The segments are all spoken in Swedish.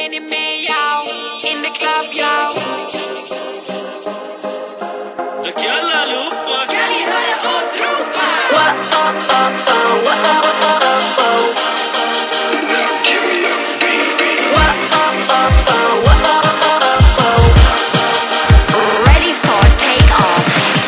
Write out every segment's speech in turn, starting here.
Är ni med, yo? In the club, yo. Jalla allihopa. Kan ni höra oss ropa? Wow, ready for take off.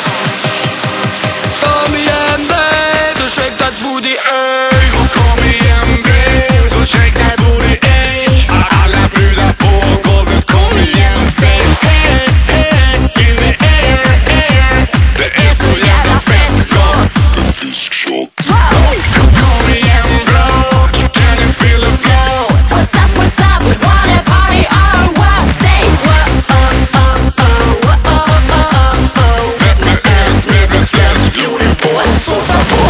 Kom igen babe, så shake that booty, ey. Kom igen babe, så shake that booty, ey. Alla brudar på golvet, kom igen och säg hey, hey, in the air, air. Det är så jävla fett gott. En fiskshot. Kom igen bro, can you feel the flow? What's up, we wanna party or what? Say Fett med ös, med bröstlös, beauty boy, så ta på.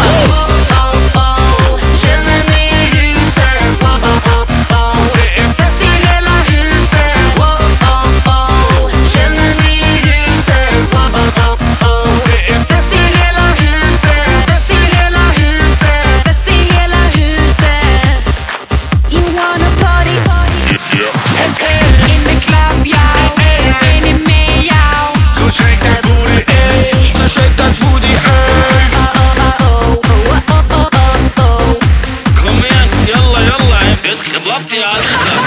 känner ni ruset? Det är fest i hela huset. Känner ni ruset? Det är fest i hela huset. Fest i hela huset. Fest i hela huset. You wanna party? In the club, yo. Är ni med, yo? Så shake that booty, ey. Så shake that booty, ey. Kom igen, jalla jalla. Ett blatt i halsen.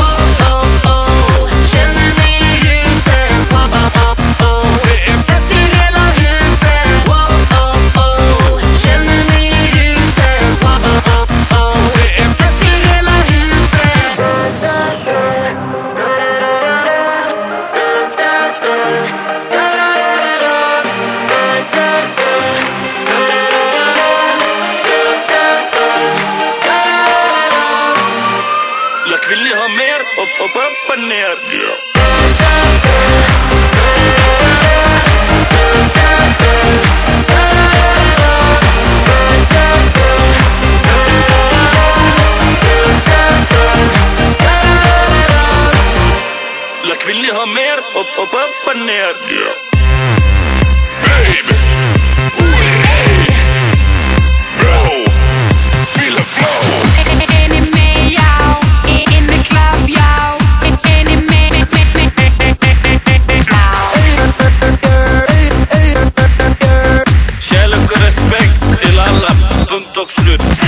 Känner ni ruset? Det är fest i hela huset. Känner ni ruset? Det är fest i hela huset. Jag vill ni ha mer? Upp och ner. Jag vill ni ha mer? Upp och ner. Baby, hey, bro, feel the flow. Är ni med, yo? In the club, yo. Är ni med? Kärlek och respekt till alla, punkt och slut.